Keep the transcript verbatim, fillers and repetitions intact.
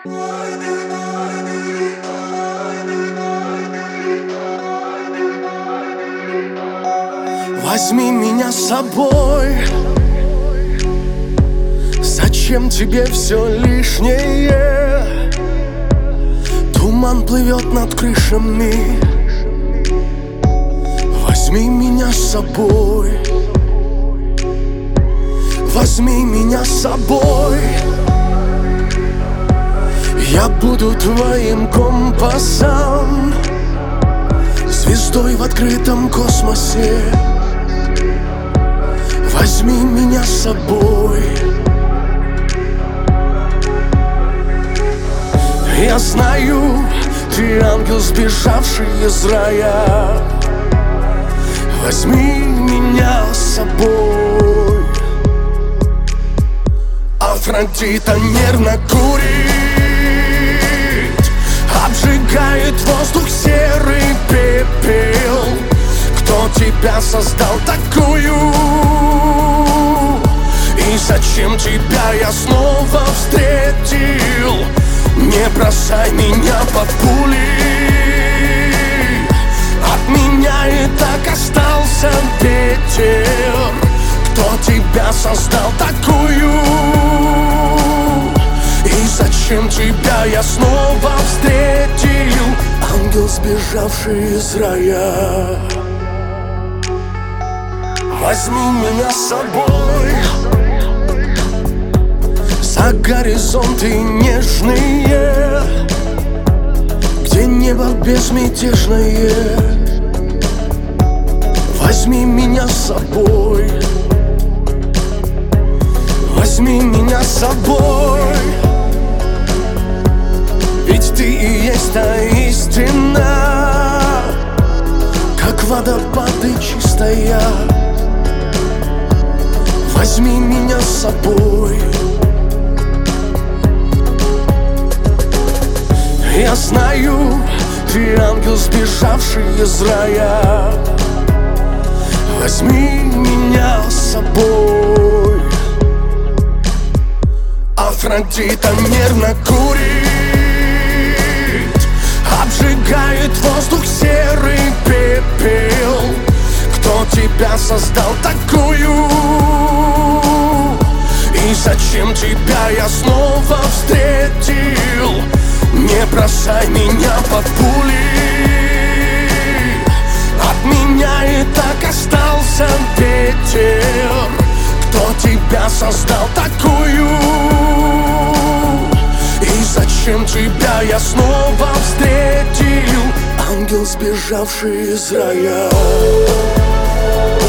Возьми меня с собой. Зачем тебе все лишнее? Туман плывет над крышами. Возьми меня с собой. Возьми меня с собой. Я буду твоим компасом, звездой в открытом космосе. Возьми меня с собой. Я знаю, ты ангел, сбежавший из рая. Возьми меня с собой. Афродита нервно курит, обжигает воздух серый пепел. Кто тебя создал такую? И зачем тебя я снова встретил? Не бросай меня под пули. От меня и так остался ветер. Кто тебя создал такую? И зачем тебя я снова встретил? Ангел, сбежавший из рая. Возьми меня с собой за горизонты нежные, где небо безмятежное. Возьми меня с собой. Возьми меня с собой. Ведь ты и есть та истина, как водопады чистая. Возьми меня с собой. Я знаю, ты ангел, сбежавший из рая. Возьми меня с собой. Афродита нервно курит, обжигает воздух серый пепел. Кто тебя создал такую? И зачем тебя я снова встретил? Не бросай меня под пули. От меня и так остался ветер. Кто тебя создал такую? И зачем тебя я снова встретил? Ангел, сбежавший из рая.